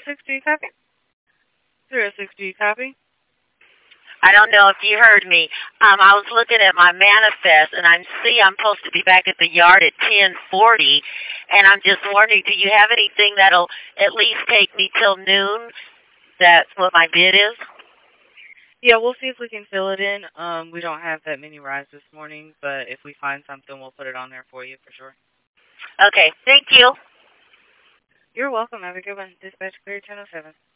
306, copy? 306, copy? I don't know if you heard me. I was looking at my manifest, and I'm supposed to be back at the yard at 10:40, and I'm just wondering, do you have anything that'll at least take me till noon? That's what my bid is. Yeah, we'll see if we can fill it in. We don't have that many rides this morning, but if we find something, we'll put it on there for you for sure. Okay, thank you. You're welcome. Have a good one. Dispatch clear 1007.